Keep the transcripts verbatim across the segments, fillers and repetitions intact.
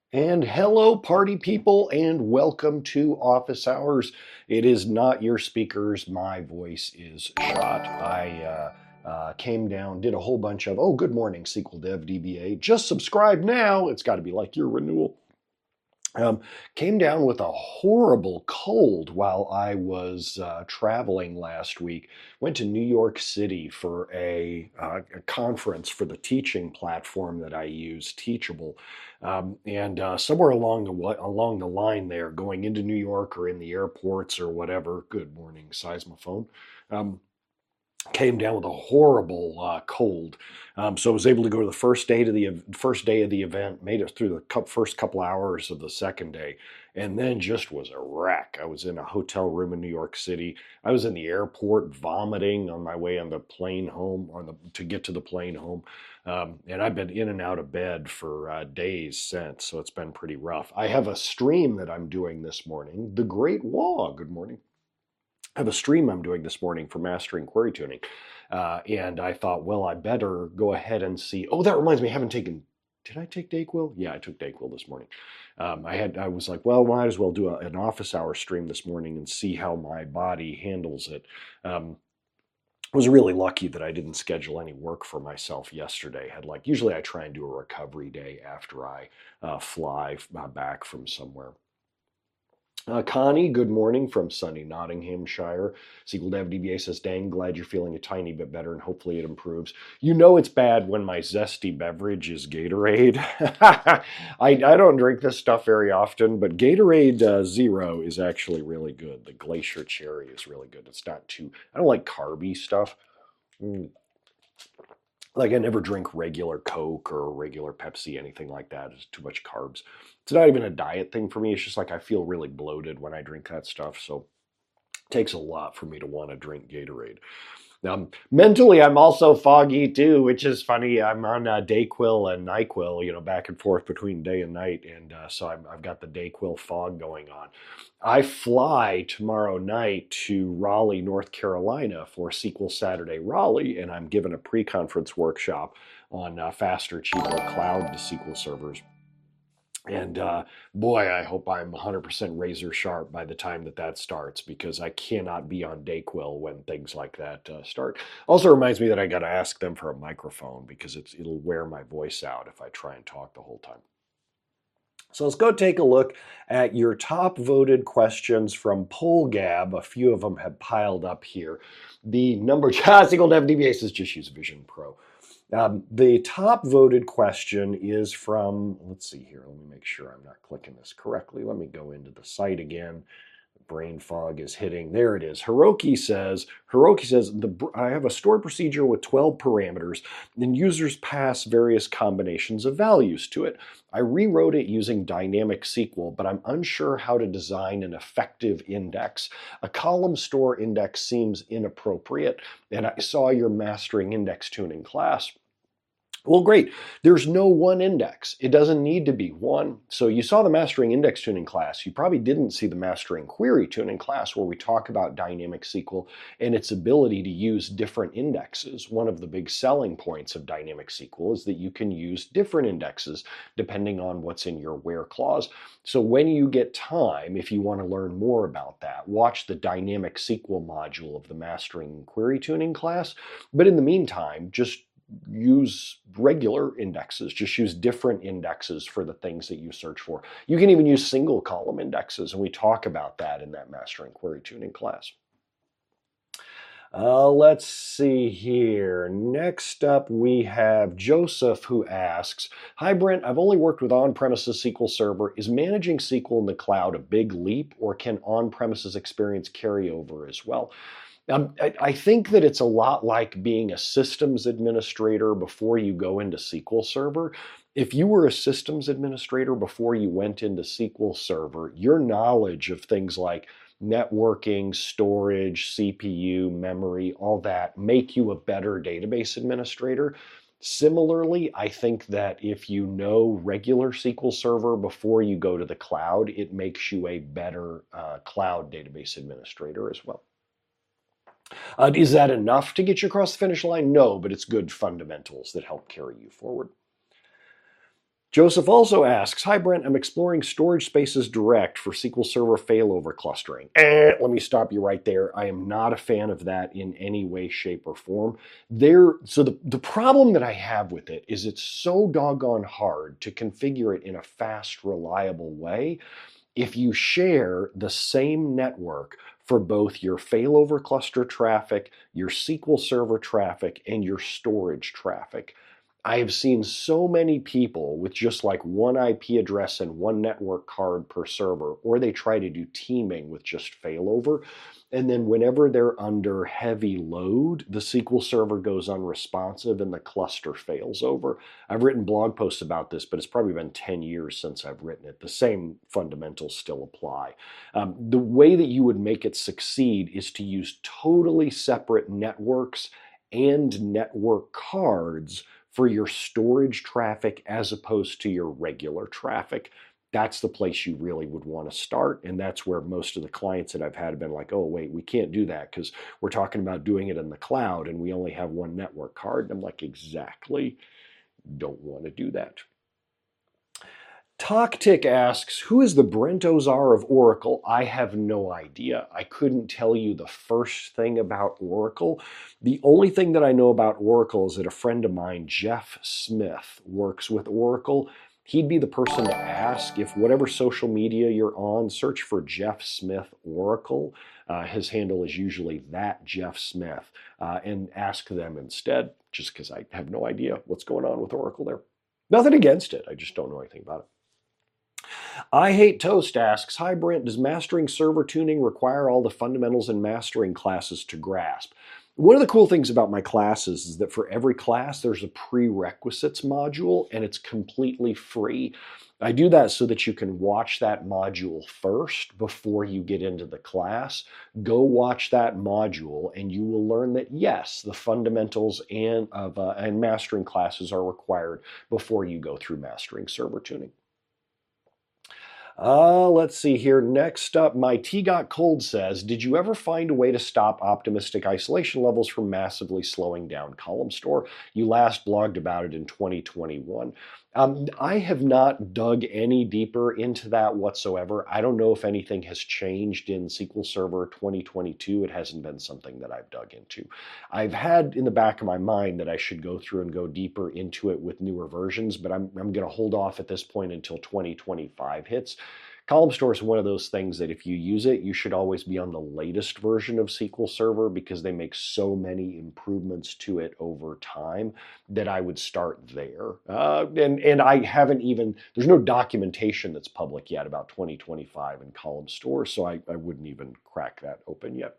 And hello, party people, and welcome to Office Hours. It is not your speakers. My voice is shot. I uh, uh, came down, did a whole bunch of, oh, good morning, S Q L Dev D B A. Just subscribe now. It's got to be like your renewal. Um, came down with a horrible cold while I was uh, traveling last week. Went to New York City for a, uh, a conference for the teaching platform that I use, Teachable. Um, and uh, somewhere along the along the line there, going into New York or in the airports or whatever. Good morning, Seismophone. Um, came down with a horrible uh, cold. Um, so I was able to go to the first day to the first day of the event, made it through the first couple hours of the second day, and then just was a wreck. I was in a hotel room in New York City. I was in the airport vomiting on my way on the plane home, on the to get to the plane home. Um, and I've been in and out of bed for uh, days since, so it's been pretty rough. I have a stream that I'm doing this morning. The Great Wall. Good morning. I have a stream I'm doing this morning for mastering query tuning. Uh, and I thought, well, I better go ahead and see. Oh, that reminds me, I haven't taken, did I take Dayquil? Yeah, I took Dayquil this morning. Um, I had, I was like, well, might as well do a, an office hour stream this morning and see how my body handles it. Um, I was really lucky that I didn't schedule any work for myself yesterday. Had like, usually I try and do a recovery day after I uh, fly uh, back from somewhere. Uh, Connie, good morning from sunny Nottinghamshire. S Q L Dev D B A says, dang, glad you're feeling a tiny bit better and hopefully it improves. You know it's bad when my zesty beverage is Gatorade. I, I don't drink this stuff very often, but Gatorade uh, Zero is actually really good. The Glacier Cherry is really good. It's not too, I don't like carby stuff. Mm. Like I never drink regular Coke or regular Pepsi, anything like that. It's too much carbs. It's not even a diet thing for me. It's just like I feel really bloated when I drink that stuff. So it takes a lot for me to want to drink Gatorade. Um, mentally, I'm also foggy too, which is funny. I'm on uh, Dayquil and NyQuil, you know, back and forth between day and night, and uh, so I'm, I've got the Dayquil fog going on. I fly tomorrow night to Raleigh, North Carolina for S Q L Saturday Raleigh, and I'm giving a pre-conference workshop on uh, faster, cheaper cloud to S Q L servers. And uh, boy, I hope I'm one hundred percent razor sharp by the time that that starts, because I cannot be on Dayquil when things like that uh, start. Also reminds me that I got to ask them for a microphone because it's, it'll wear my voice out if I try and talk the whole time. So let's go take a look at your top voted questions from PollGab. A few of them have piled up here. The number, S Q L Dev D B A says just use Vision Pro. Um, the top voted question is from, let's see here, let me make sure I'm not clicking this correctly. Let me go into the site again. Brain fog is hitting. There it is. Hiroki says, Hiroki says, the, I have a stored procedure with twelve parameters, and users pass various combinations of values to it. I rewrote it using dynamic S Q L, but I'm unsure how to design an effective index. A column store index seems inappropriate, and I saw your mastering index tuning class. Well, great. There's no one index. It doesn't need to be one. So you saw the mastering index tuning class. You probably didn't see the mastering query tuning class where we talk about dynamic S Q L and its ability to use different indexes. One of the big selling points of dynamic S Q L is that you can use different indexes depending on what's in your where clause. So when you get time, if you want to learn more about that, watch the dynamic S Q L module of the mastering query tuning class. But in the meantime, just use regular indexes, just use different indexes for the things that you search for. You can even use single column indexes, and we talk about that in that mastering query tuning class. Uh, let's see here. Next up, we have Joseph, who asks, hi, Brent, I've only worked with on-premises S Q L Server. Is managing S Q L in the cloud a big leap, or can on-premises experience carry over as well? Um, I, I think that it's a lot like being a systems administrator before you go into S Q L Server. If you were a systems administrator before you went into S Q L Server, your knowledge of things like networking, storage, C P U, memory, all that make you a better database administrator. Similarly, I think that if you know regular S Q L Server before you go to the cloud, it makes you a better uh, cloud database administrator as well. Uh, is that enough to get you across the finish line? No, but it's good fundamentals that help carry you forward. Joseph also asks, hi Brent, I'm exploring Storage Spaces Direct for S Q L Server failover clustering. Eh, let me stop you right there. I am not a fan of that in any way, shape, or form. There, so the, the problem that I have with it is it's so doggone hard to configure it in a fast, reliable way if you share the same network for both your failover cluster traffic, your S Q L Server traffic, and your storage traffic. I have seen so many people with just like one I P address and one network card per server, or they try to do teaming with just failover. And then whenever they're under heavy load, the S Q L Server goes unresponsive and the cluster fails over. I've written blog posts about this, but it's probably been ten years since I've written it. The same fundamentals still apply. Um, the way that you would make it succeed is to use totally separate networks and network cards for your storage traffic as opposed to your regular traffic. That's the place you really would want to start. And that's where most of the clients that I've had have been like, oh, wait, we can't do that because we're talking about doing it in the cloud and we only have one network card. And I'm like, exactly. Don't want to do that. TalkTick asks, who is the Brent Ozar of Oracle? I have no idea. I couldn't tell you the first thing about Oracle. The only thing that I know about Oracle is that a friend of mine, Jeff Smith, works with Oracle. He'd be the person to ask. If whatever social media you're on, search for Jeff Smith Oracle. Uh, his handle is usually that Jeff Smith, uh, and ask them instead, just because I have no idea what's going on with Oracle there. Nothing against it. I just don't know anything about it. I Hate Toast asks, hi Brent, does mastering server tuning require all the fundamentals in mastering classes to grasp? One of the cool things about my classes is that for every class, there's a prerequisites module and it's completely free. I do that so that you can watch that module first before you get into the class. Go watch that module and you will learn that yes, the fundamentals and, of, uh, and mastering classes are required before you go through mastering server tuning. Uh, let's see here. Next up, my T Got Cold says, did you ever find a way to stop optimistic isolation levels from massively slowing down Column Store? You last blogged about it in twenty twenty-one. Um, I have not dug any deeper into that whatsoever. I don't know if anything has changed in S Q L Server twenty twenty-two. It hasn't been something that I've dug into. I've had in the back of my mind that I should go through and go deeper into it with newer versions, but I'm, I'm going to hold off at this point until twenty twenty-five hits. Column Store is one of those things that if you use it, you should always be on the latest version of S Q L Server because they make so many improvements to it over time that I would start there. Uh, and, and I haven't even, there's no documentation that's public yet about twenty twenty-five in Column Store, so I, I wouldn't even crack that open yet.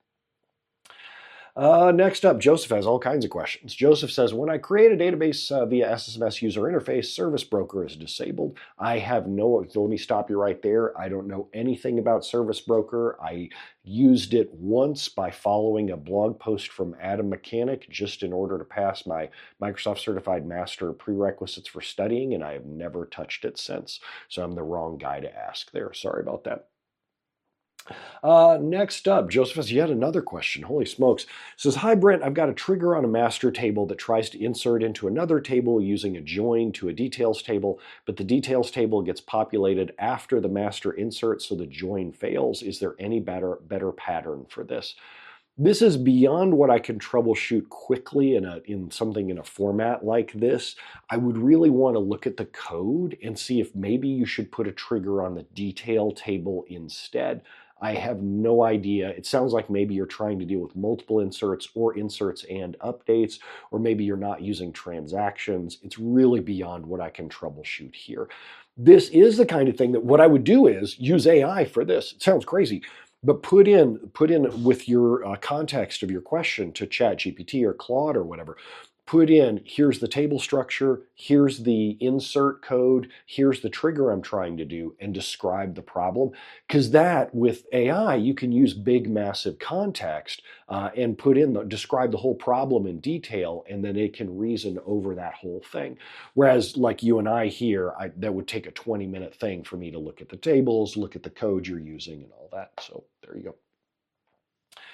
Uh, next up, Joseph has all kinds of questions. Joseph says, when I create a database uh, via S S M S user interface, Service Broker is disabled. I have no, so let me stop you right there. I don't know anything about Service Broker. I used it once by following a blog post from Adam Mechanic just in order to pass my Microsoft Certified Master prerequisites for studying, and I have never touched it since. So I'm the wrong guy to ask there. Sorry about that. Uh, next up, Joseph has yet another question. Holy smokes. Says, hi Brent, I've got a trigger on a master table that tries to insert into another table using a join to a details table, but the details table gets populated after the master insert, so the join fails. Is there any better, better pattern for this? This is beyond what I can troubleshoot quickly in, a, in something in a format like this. I would really want to look at the code and see if maybe you should put a trigger on the detail table instead. I have no idea. It sounds like maybe you're trying to deal with multiple inserts or inserts and updates, or maybe you're not using transactions. It's really beyond what I can troubleshoot here. This is the kind of thing that what I would do is use A I for this. It sounds crazy, but put in, put in with your uh, context of your question to ChatGPT or Claude or whatever. Put in, here's the table structure, here's the insert code, here's the trigger I'm trying to do, and describe the problem. Because that, with A I, you can use big, massive context uh, and put in, the, describe the whole problem in detail, and then it can reason over that whole thing. Whereas, like you and I here, I, that would take a twenty minute thing for me to look at the tables, look at the code you're using, and all that. So there you go.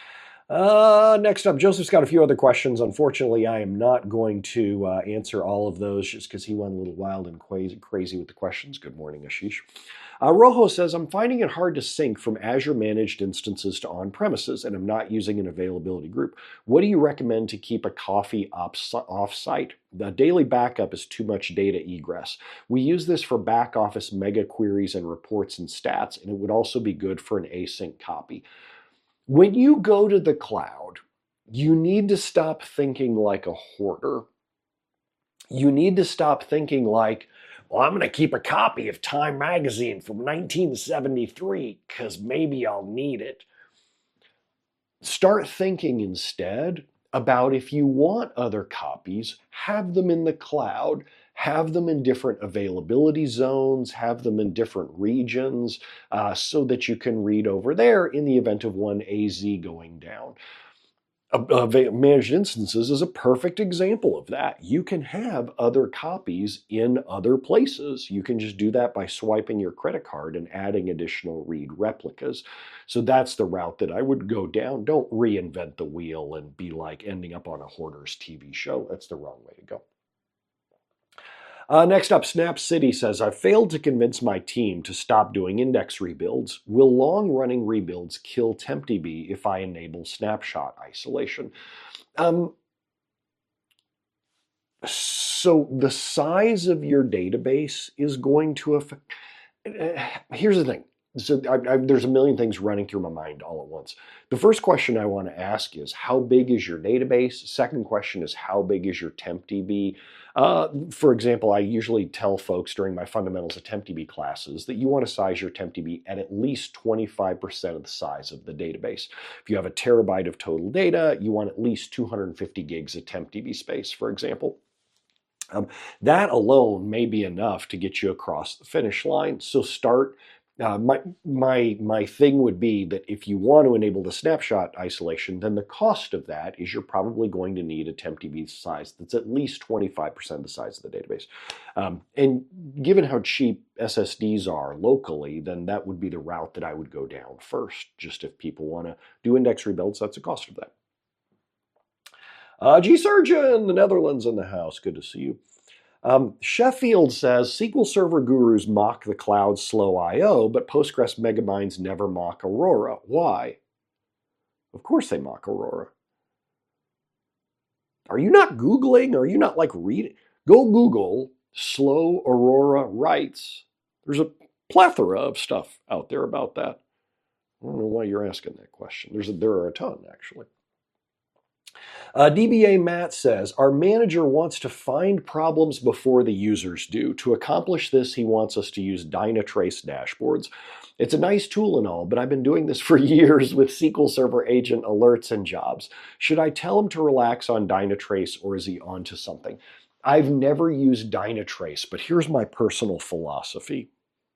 Uh, next up, Joseph's got a few other questions. Unfortunately, I am not going to uh, answer all of those just because he went a little wild and crazy, crazy with the questions. Good morning, Ashish. Uh, Rojo says, I'm finding it hard to sync from Azure managed instances to on-premises, and I'm not using an availability group. What do you recommend to keep a coffee off-site? The daily backup is too much data egress. We use this for back office mega queries and reports and stats, and it would also be good for an async copy. When you go to the cloud, you need to stop thinking like a hoarder. You need to stop thinking like, well, I'm going to keep a copy of Time magazine from nineteen seventy-three because maybe I'll need it. Start thinking instead about if you want other copies, have them in the cloud, have them in different availability zones, have them in different regions uh, so that you can read over there in the event of one A Z going down. Uh, managed instances is a perfect example of that. You can have other copies in other places. You can just do that by swiping your credit card and adding additional read replicas. So that's the route that I would go down. Don't reinvent the wheel and be like ending up on a hoarder's T V show. That's the wrong way to go. Uh, next up, Snap City says, I failed to convince my team to stop doing index rebuilds. Will long-running rebuilds kill TempDB if I enable snapshot isolation? Um, so the size of your database is going to affect... Uh, here's the thing. So I, I, there's a million things running through my mind all at once. The first question I want to ask is, how big is your database? Second question is, how big is your TempDB? Uh, for example, I usually tell folks during my fundamentals of TempDB classes that you want to size your TempDB at at least twenty-five percent of the size of the database. If you have a terabyte of total data, you want at least two hundred fifty gigs of TempDB space, for example. Um, that alone may be enough to get you across the finish line. So start. Uh, my my my thing would be that if you want to enable the snapshot isolation, then the cost of that is you're probably going to need a TempDB size that's at least twenty-five percent of the size of the database. Um, and given how cheap S S Ds are locally, then that would be the route that I would go down first. Just if people want to do index rebuilds, that's the cost of that. Uh, G Surgeon, the Netherlands in the house. Good to see you. Um, Sheffield says, S Q L Server gurus mock the cloud's slow I O, but Postgres megaminds never mock Aurora. Why? Of course they mock Aurora. Are you not Googling? Are you not like reading? Go Google slow Aurora writes. There's a plethora of stuff out there about that. I don't know why you're asking that question. There's a, there are a ton, actually. Uh, D B A Matt says, our manager wants to find problems before the users do. To accomplish this, he wants us to use Dynatrace dashboards. It's a nice tool and all, but I've been doing this for years with S Q L Server agent alerts and jobs. Should I tell him to relax on Dynatrace, or is he onto something? I've never used Dynatrace, but here's my personal philosophy.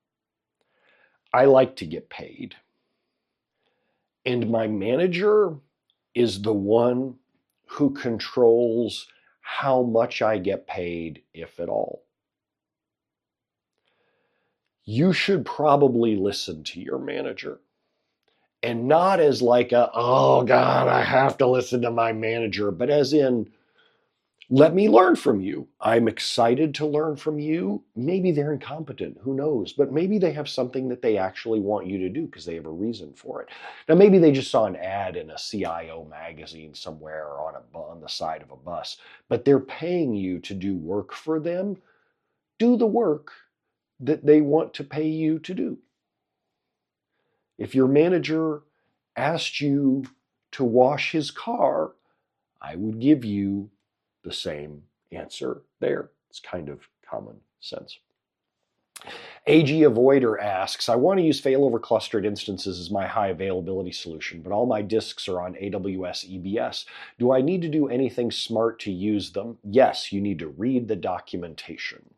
I like to get paid. And my manager is the one who controls how much I get paid, if at all. You should probably listen to your manager. And not as like a, oh God, I have to listen to my manager, but as in, let me learn from you. I'm excited to learn from you. Maybe they're incompetent, who knows? But maybe they have something that they actually want you to do because they have a reason for it. Now, maybe they just saw an ad in a C I O magazine somewhere or on, a, on the side of a bus, but they're paying you to do work for them. Do the work that they want to pay you to do. If your manager asked you to wash his car, I would give you the same answer there. It's kind of common sense. A G Avoider asks, I want to use failover clustered instances as my high availability solution, but all my disks are on A W S E B S. Do I need to do anything smart to use them? Yes, you need to read the documentation.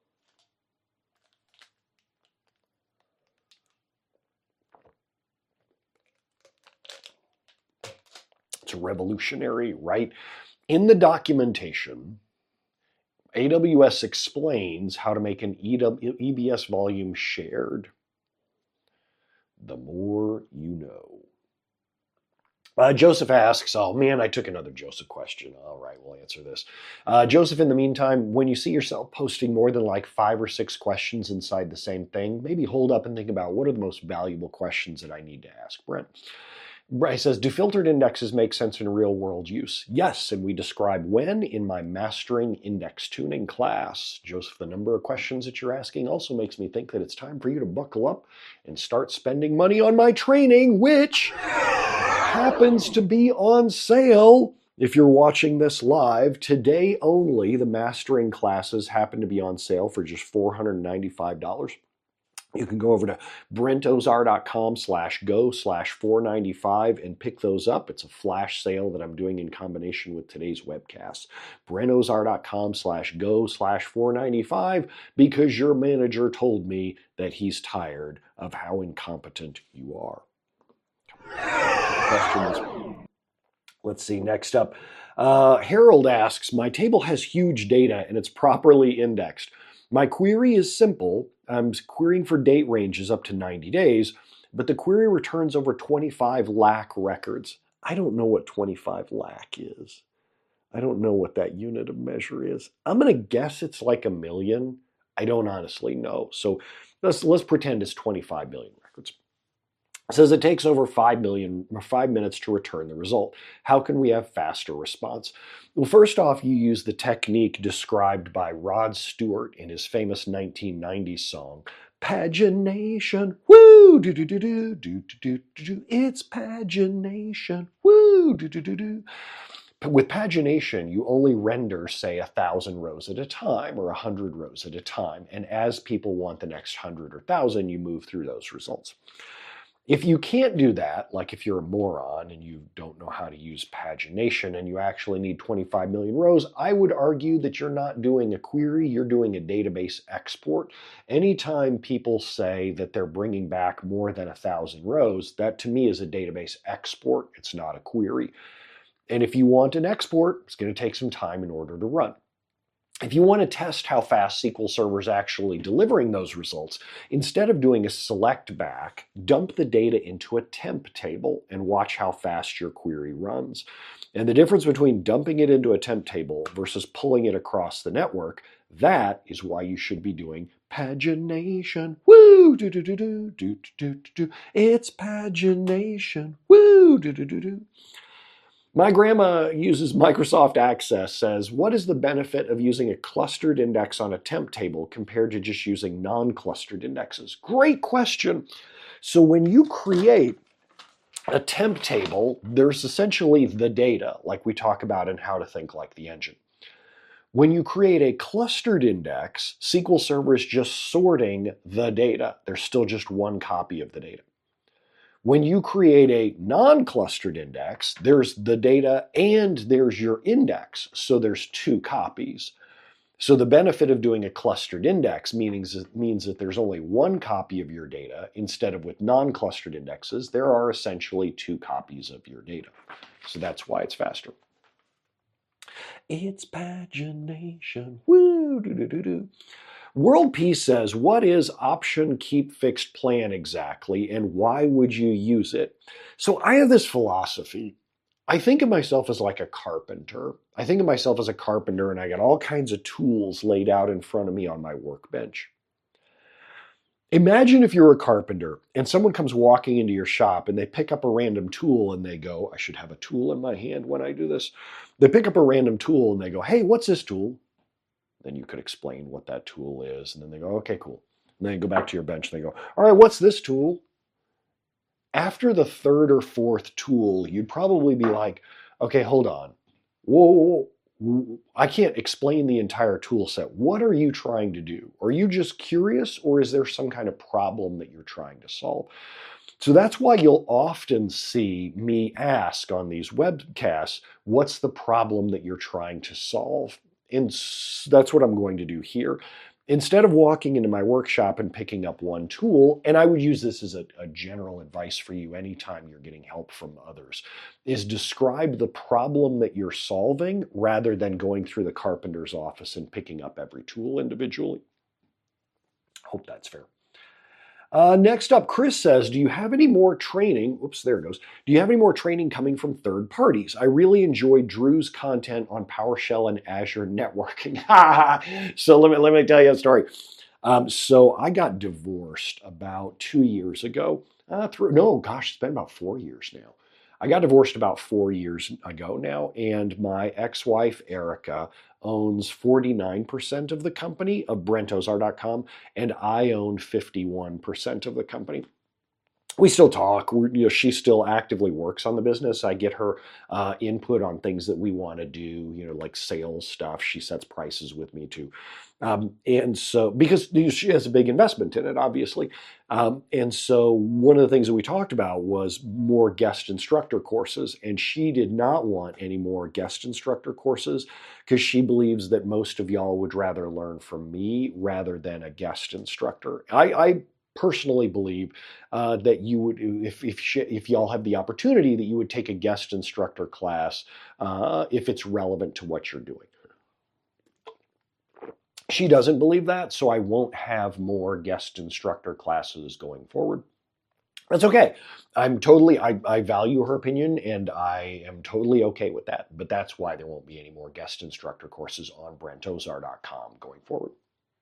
It's revolutionary, right? In the documentation, A W S explains how to make an E B S volume shared. The more you know. Uh, Joseph asks, oh man, I took another Joseph question. All right, we'll answer this. Uh, Joseph, in the meantime, when you see yourself posting more than like five or six questions inside the same thing, maybe hold up and think about what are the most valuable questions that I need to ask Brent. He says, do filtered indexes make sense in real world use? Yes, and we describe when in my Mastering Index Tuning class. Joseph, the number of questions that you're asking also makes me think that it's time for you to buckle up and start spending money on my training, which happens to be on sale. If you're watching this live, today only, the mastering classes happen to be on sale for just four hundred ninety-five dollars. You can go over to brentozar.com slash go slash 495 and pick those up. It's a flash sale that I'm doing in combination with today's webcast. brentozar.com slash go slash 495 because your manager told me that he's tired of how incompetent you are. Questions? Let's see, next up. Uh, Harold asks, my table has huge data and it's properly indexed. My query is simple. I'm querying for date ranges up to ninety days, but the query returns over twenty-five lakh records. I don't know what twenty-five lakh is. I don't know what that unit of measure is. I'm going to guess it's like a million. I don't honestly know. So let's, let's pretend it's twenty-five million records. It says it takes over five million, five minutes to return the result. How can we have faster response? Well, first off, you use the technique described by Rod Stewart in his famous nineteen nineties song, Pagination. Woo! Do do do do do do do do. It's pagination. Woo! Do do do do. With pagination, you only render, say, a thousand rows at a time or a hundred rows at a time. And as people want the next hundred or thousand, you move through those results. If you can't do that, like if you're a moron and you don't know how to use pagination and you actually need twenty-five million rows, I would argue that you're not doing a query, you're doing a database export. Anytime people say that they're bringing back more than a thousand rows, that to me is a database export. It's not a query. And if you want an export, it's going to take some time in order to run. If you want to test how fast S Q L Server is actually delivering those results, instead of doing a select back, dump the data into a temp table and watch how fast your query runs. And the difference between dumping it into a temp table versus pulling it across the network, that is why you should be doing pagination. Woo! Do do do do do do do do. It's pagination. Woo! Do do do do. My grandma uses Microsoft Access, says, what is the benefit of using a clustered index on a temp table compared to just using non-clustered indexes? Great question. So when you create a temp table, there's essentially the data, like we talk about in How to Think Like the Engine. When you create a clustered index, S Q L Server is just sorting the data. There's still just one copy of the data. When you create a non-clustered index, there's the data and there's your index. So there's two copies. So the benefit of doing a clustered index means, means that there's only one copy of your data instead of with non-clustered indexes, there are essentially two copies of your data. So that's why it's faster. It's pagination. Woo! Do, do, do, do. World Peace says, what is option keep fixed plan exactly and why would you use it? So I have this philosophy. I think of myself as like a carpenter. I think of myself as a carpenter and I got all kinds of tools laid out in front of me on my workbench. Imagine if you're a carpenter and someone comes walking into your shop and they pick up a random tool and they go, I should have a tool in my hand when I do this. They pick up a random tool and they go, hey, what's this tool? Then you could explain what that tool is. And then they go, okay, cool. And then you go back to your bench and they go, all right, what's this tool? After the third or fourth tool, you'd probably be like, okay, hold on. Whoa, whoa, I can't explain the entire tool set. What are you trying to do? Are you just curious or is there some kind of problem that you're trying to solve? So that's why you'll often see me ask on these webcasts, what's the problem that you're trying to solve? And that's what I'm going to do here. Instead of walking into my workshop and picking up one tool, and I would use this as a, a general advice for you anytime you're getting help from others, is describe the problem that you're solving rather than going through the carpenter's office and picking up every tool individually. Hope that's fair. Uh, next up, Chris says, do you have any more training? Oops, there it goes. Do you have any more training coming from third parties? I really enjoy Drew's content on PowerShell and Azure networking. So let me, let me tell you a story. Um, so I got divorced about two years ago. Uh, through no, gosh, it's been about four years now. I got divorced about four years ago now, and my ex-wife Erica owns forty-nine percent of the company of Brent Ozar dot com, and I own fifty-one percent of the company. We still talk. We're, you know, she still actively works on the business. I get her uh, input on things that we want to do, you know, like sales stuff. She sets prices with me too. Um, and so, because you know, she has a big investment in it, obviously. Um, and so, one of the things that we talked about was more guest instructor courses. And she did not want any more guest instructor courses because she believes that most of y'all would rather learn from me rather than a guest instructor. I, I personally believe uh, that you would, if if sh- if y'all have the opportunity, that you would take a guest instructor class uh, if it's relevant to what you're doing. She doesn't believe that, so I won't have more guest instructor classes going forward. That's okay. I'm totally, I, I value her opinion and I am totally okay with that. But that's why there won't be any more guest instructor courses on Brent Ozar dot com going forward.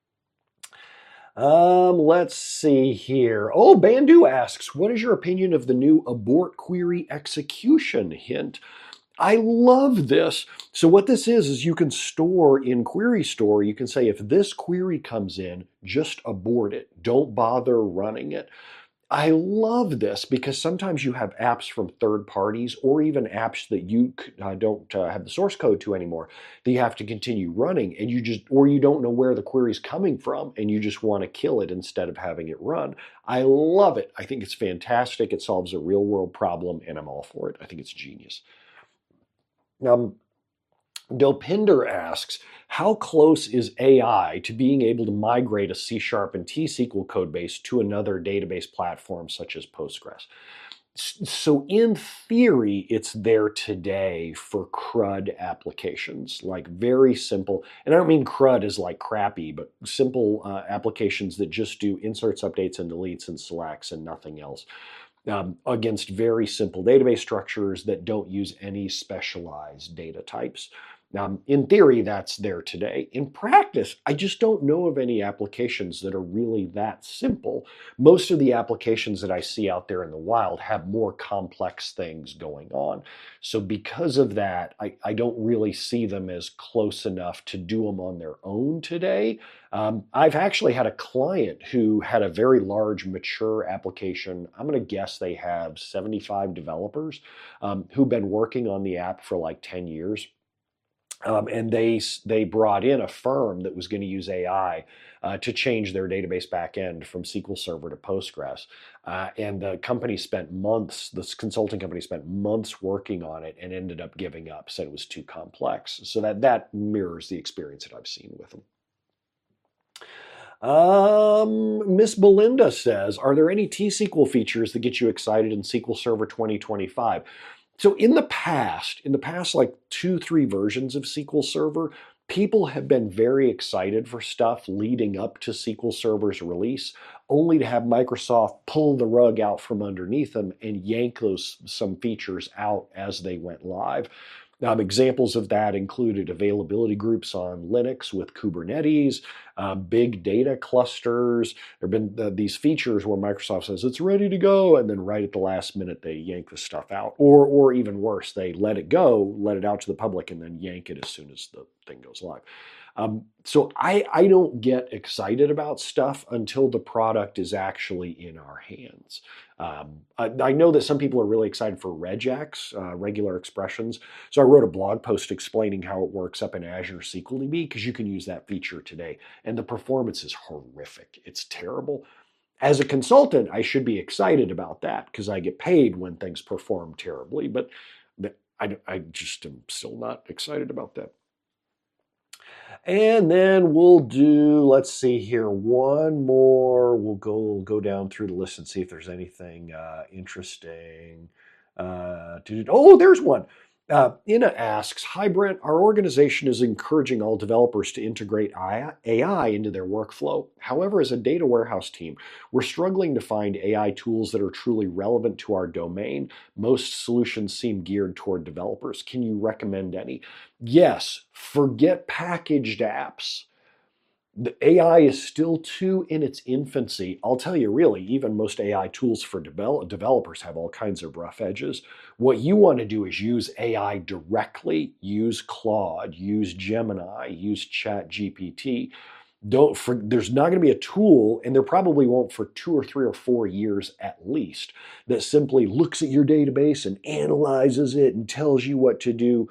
Um, let's see here. Oh, Bandu asks, what is your opinion of the new abort query execution hint? I love this. So what this is, is you can store in Query Store, you can say if this query comes in, just abort it. Don't bother running it. I love this because sometimes you have apps from third parties or even apps that you uh, don't uh, have the source code to anymore that you have to continue running and you just, or you don't know where the query is coming from and you just want to kill it instead of having it run. I love it. I think it's fantastic. It solves a real world problem and I'm all for it. I think it's genius. Um, Dopinder asks, how close is A I to being able to migrate a C Sharp and T S Q L code base to another database platform such as Postgres? So in theory, it's there today for CRUD applications, like very simple. And I don't mean CRUD as like crappy, but simple uh, applications that just do inserts, updates, and deletes and selects and nothing else. Um, against very simple database structures that don't use any specialized data types. Um, in theory, that's there today. In practice, I just don't know of any applications that are really that simple. Most of the applications that I see out there in the wild have more complex things going on. So because of that, I, I don't really see them as close enough to do them on their own today. Um, I've actually had a client who had a very large, mature application. I'm going to guess they have seventy-five developers um, who've been working on the app for like ten years. Um, and they they brought in a firm that was going to use A I uh, to change their database backend from S Q L Server to Postgres. Uh, and the company spent months, this consulting company spent months working on it and ended up giving up, said it was too complex. So that, that mirrors the experience that I've seen with them. Um, Miss Belinda says, are there any T S Q L features that get you excited in S Q L Server twenty twenty-five? So in the past, in the past like two, three versions of S Q L Server, people have been very excited for stuff leading up to S Q L Server's release, only to have Microsoft pull the rug out from underneath them and yank those some features out as they went live. Um, examples of that included availability groups on Linux with Kubernetes, uh, big data clusters. There have been uh, these features where Microsoft says it's ready to go, and then right at the last minute they yank the stuff out. Or, or even worse, they let it go, let it out to the public, and then yank it as soon as the thing goes live. Um, so I, I don't get excited about stuff until the product is actually in our hands. Um, I, I know that some people are really excited for regex, uh, regular expressions. So I wrote a blog post explaining how it works up in Azure S Q L D B because you can use that feature today. And the performance is horrific. It's terrible. As a consultant, I should be excited about that because I get paid when things perform terribly. But I, I just am still not excited about that. And then we'll do, let's see here, one more. We'll go we'll go down through the list and see if there's anything uh, interesting. Uh, oh, there's one. Uh, Ina asks, hi Brent, our organization is encouraging all developers to integrate A I into their workflow. However, as a data warehouse team, we're struggling to find A I tools that are truly relevant to our domain. Most solutions seem geared toward developers. Can you recommend any? Yes, forget packaged apps. The A I is still too in its infancy. I'll tell you, really, even most A I tools for develop, developers have all kinds of rough edges. What you want to do is use A I directly, use Claude, use Gemini, use ChatGPT. Don't for, there's not going to be a tool, and there probably won't for two or three or four years at least, that simply looks at your database and analyzes it and tells you what to do.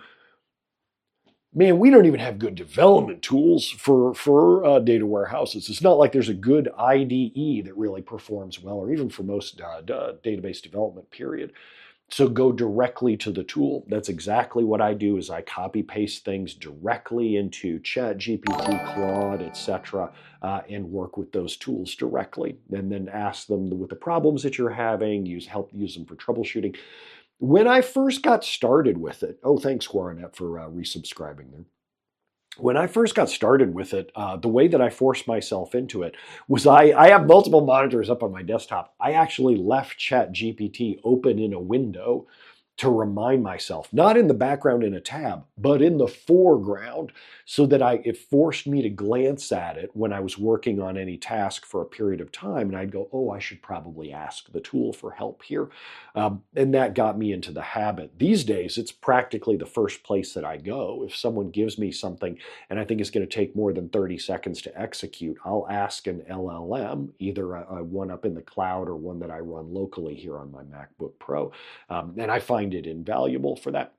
Man, we don't even have good development tools for for uh, data warehouses. It's not like there's a good I D E that really performs well, or even for most uh, d- database development. Period. So go directly to the tool. That's exactly what I do. Is I copy paste things directly into ChatGPT, Claude, et cetera, uh, and work with those tools directly, and then ask them with the problems that you're having. Use help use them for troubleshooting. When I first got started with it, oh, thanks, Guaranet, for uh, resubscribing there. When I first got started with it, uh, the way that I forced myself into it was I, I have multiple monitors up on my desktop. I actually left ChatGPT open in a window to remind myself, not in the background in a tab, but in the foreground, so that I it forced me to glance at it when I was working on any task for a period of time. And I'd go, oh, I should probably ask the tool for help here. Um, and that got me into the habit. These days, it's practically the first place that I go. If someone gives me something and I think it's going to take more than thirty seconds to execute, I'll ask an L L M, either a, a one up in the cloud or one that I run locally here on my MacBook Pro. Um, and I find it invaluable for that.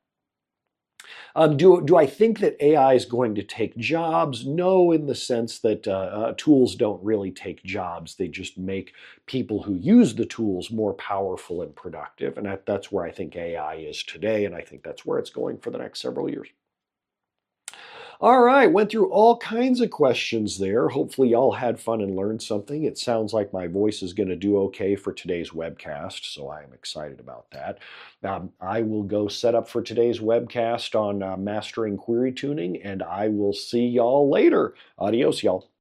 Um, do, do I think that A I is going to take jobs? No, in the sense that uh, uh, tools don't really take jobs. They just make people who use the tools more powerful and productive. And that, that's where I think A I is today. And I think that's where it's going for the next several years. All right, went through all kinds of questions there. Hopefully, y'all had fun and learned something. It sounds like my voice is going to do okay for today's webcast, so I am excited about that. Um, I will go set up for today's webcast on uh, mastering query tuning, and I will see y'all later. Adios, y'all.